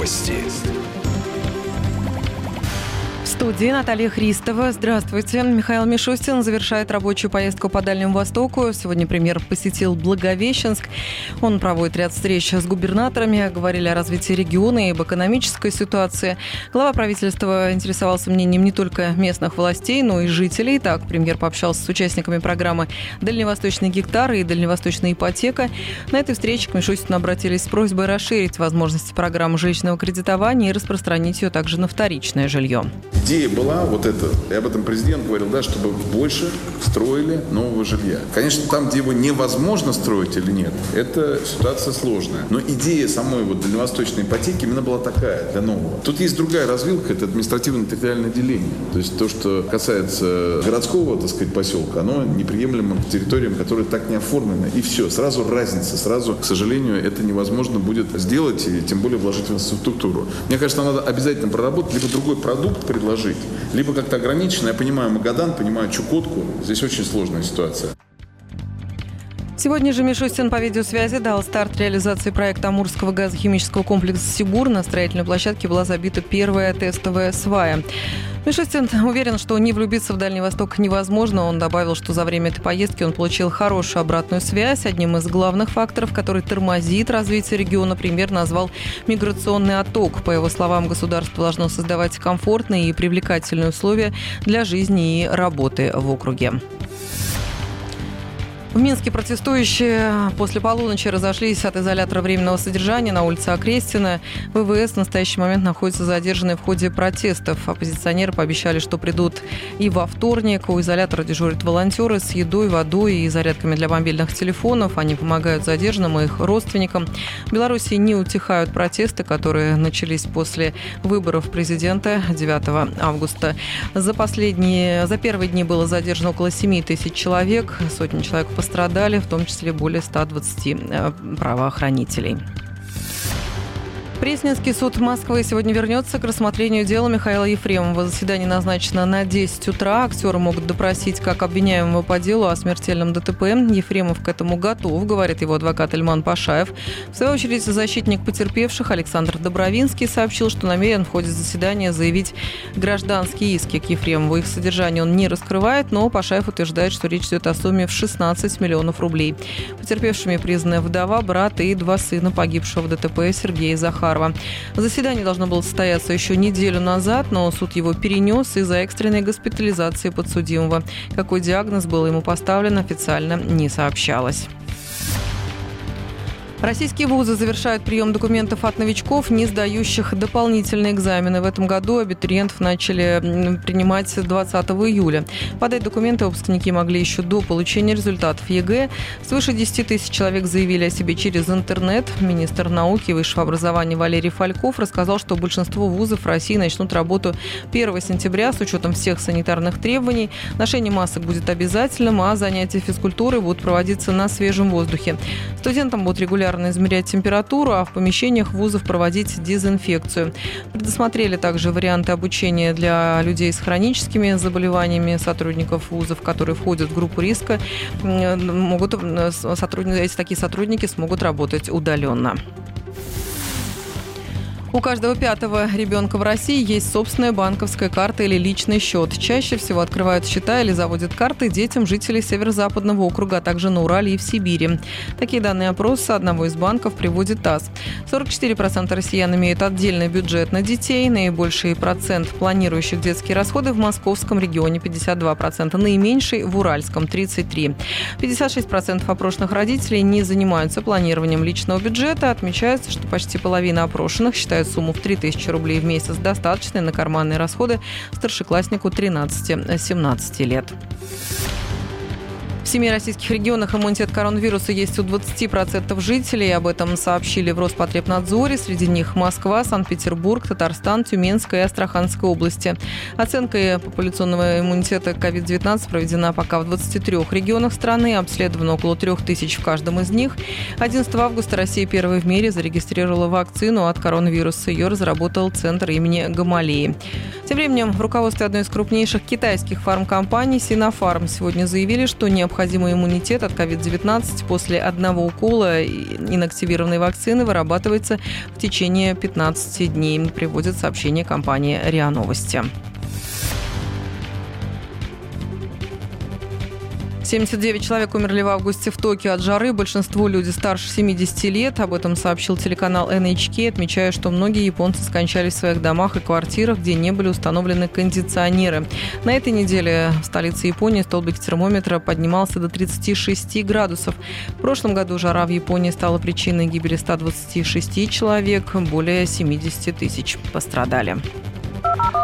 Новости. В студии Наталья Христова. Здравствуйте. Михаил Мишустин завершает рабочую поездку по Дальнему Востоку. Сегодня премьер посетил Благовещенск. Он проводит ряд встреч с губернаторами. Говорили о развитии региона и об экономической ситуации. Глава правительства интересовался мнением не только местных властей, но и жителей. Так, премьер пообщался с участниками программы «Дальневосточный гектар» и «Дальневосточная ипотека». На этой встрече к Мишустину обратились с просьбой расширить возможности программы жилищного кредитования и распространить ее также на вторичное жилье. Идея была вот эта, и об этом президент говорил, да, чтобы больше строили нового жилья. Конечно, там, где его невозможно строить или нет, это ситуация сложная. Но идея самой вот дальневосточной ипотеки именно была такая, для нового. Тут есть другая развилка, это административно-территориальное деление. То есть то, что касается городского, так сказать, поселка, оно неприемлемо к территориям, которые так не оформлены. И все, сразу разница, сразу, к сожалению, это невозможно будет сделать, и тем более вложить в инфраструктуру. Мне кажется, надо обязательно проработать, либо другой продукт предложить, либо как-то ограничено. Я понимаю Магадан, понимаю Чукотку. Здесь очень сложная ситуация. Сегодня же Мишустин по видеосвязи дал старт реализации проекта Амурского газохимического комплекса «Сибур». На строительной площадке была забита первая тестовая свая. Мишустин уверен, что не влюбиться в Дальний Восток невозможно. Он добавил, что за время этой поездки он получил хорошую обратную связь. Одним из главных факторов, который тормозит развитие региона, премьер назвал миграционный отток. По его словам, государство должно создавать комфортные и привлекательные условия для жизни и работы в округе. В Минске протестующие после полуночи разошлись от изолятора временного содержания на улице Окрестина. ВВС в настоящий момент находится задержанной в ходе протестов. Оппозиционеры пообещали, что придут и во вторник. У изолятора дежурят волонтеры с едой, водой и зарядками для мобильных телефонов. Они помогают задержанным и их родственникам. В Беларуси не утихают протесты, которые начались после выборов президента 9 августа. За первые дни было задержано около 7 тысяч человек. Сотни человек пострадали, в том числе более 120 правоохранителей. Пресненский суд Москвы сегодня вернется к рассмотрению дела Михаила Ефремова. Заседание назначено на 10 утра. Актеры могут допросить как обвиняемого по делу о смертельном ДТП. Ефремов к этому готов, говорит его адвокат Ильман Пашаев. В свою очередь, защитник потерпевших Александр Добровинский сообщил, что намерен в ходе заседания заявить гражданские иски к Ефремову. Их содержание он не раскрывает, но Пашаев утверждает, что речь идет о сумме в 16 миллионов рублей. Потерпевшими признаны вдова, брат и 2 сына погибшего в ДТП Сергея и Захара. Заседание должно было состояться еще неделю назад, но суд его перенес из-за экстренной госпитализации подсудимого. Какой диагноз был ему поставлен, официально не сообщалось. Российские вузы завершают прием документов от новичков, не сдающих дополнительные экзамены. В этом году абитуриентов начали принимать 20 июля. Подать документы выпускники могли еще до получения результатов ЕГЭ. Свыше 10 тысяч человек заявили о себе через интернет. Министр науки и высшего образования Валерий Фальков рассказал, что большинство вузов России начнут работу 1 сентября с учетом всех санитарных требований. Ношение масок будет обязательным, а занятия физкультурой будут проводиться на свежем воздухе. Студентам будут регулярно измерять температуру, а в помещениях вузов проводить дезинфекцию. Предусмотрели также варианты обучения для людей с хроническими заболеваниями, сотрудников вузов, которые входят в группу риска. Такие сотрудники смогут работать удаленно. У каждого 5-го ребенка в России есть собственная банковская карта или личный счет. Чаще всего открывают счета или заводят карты детям жителей Северо-Западного округа, а также на Урале и в Сибири. Такие данные опроса одного из банков приводит ТАСС. 44% россиян имеют отдельный бюджет на детей. Наибольший процент планирующих детские расходы в московском регионе 52%, наименьший в Уральском 33%. 56% опрошенных родителей не занимаются планированием личного бюджета. Отмечается, что почти половина опрошенных считают сумму в 3000 рублей в месяц достаточной на карманные расходы старшекласснику 13-17 лет. В 7 российских регионах иммунитет к коронавирусу есть у 20% жителей. Об этом сообщили в Роспотребнадзоре. Среди них Москва, Санкт-Петербург, Татарстан, Тюменская и Астраханская области. Оценка популяционного иммунитета к COVID-19 проведена пока в 23 регионах страны. Обследовано около 3000 в каждом из них. 11 августа Россия первой в мире зарегистрировала вакцину от коронавируса. Ее разработал Центр имени Гамалеи. Тем временем в руководстве одной из крупнейших китайских фармкомпаний Sinopharm сегодня заявили, что необходимо необходимый иммунитет от COVID-19 после одного укола инактивированной вакцины вырабатывается в течение 15 дней, приводит сообщение компании РИА Новости. 79 человек умерли в августе в Токио от жары. Большинство люди старше 70 лет. Об этом сообщил телеканал NHK, отмечая, что многие японцы скончались в своих домах и квартирах, где не были установлены кондиционеры. На этой неделе в столице Японии столбик термометра поднимался до 36 градусов. В прошлом году жара в Японии стала причиной гибели 126 человек. Более 70 тысяч пострадали.